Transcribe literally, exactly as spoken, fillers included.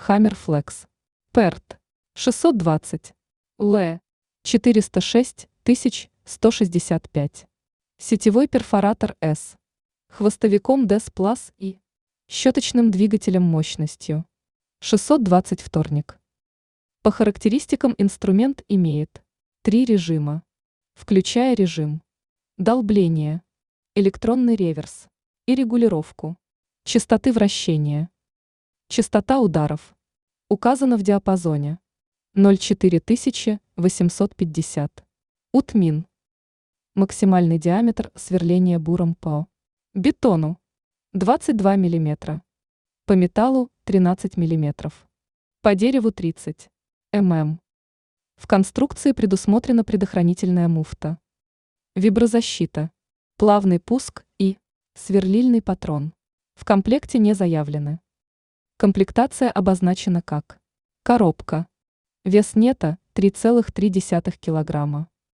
Hammer Flex. Перт шестьсот двадцать. Л. четыреста шесть тысяч сто шестьдесят пять. Сетевой перфоратор С. Хвостовиком ди эс Plus и щеточным двигателем мощностью шестьсот двадцать вторник. По характеристикам инструмент имеет три режима, включая режим долбления, электронный реверс и регулировку частоты вращения. Частота ударов указана в диапазоне ноль целых четыре тысячи восемьсот пятьдесят. Утмин. Максимальный диаметр сверления буром по бетону двадцать два миллиметра, по металлу тринадцать миллиметров, по дереву тридцать миллиметров. В конструкции предусмотрена предохранительная муфта, виброзащита, плавный пуск и сверлильный патрон. В комплекте не заявлены. Комплектация обозначена как коробка. Вес нета три целых три десятых килограмма.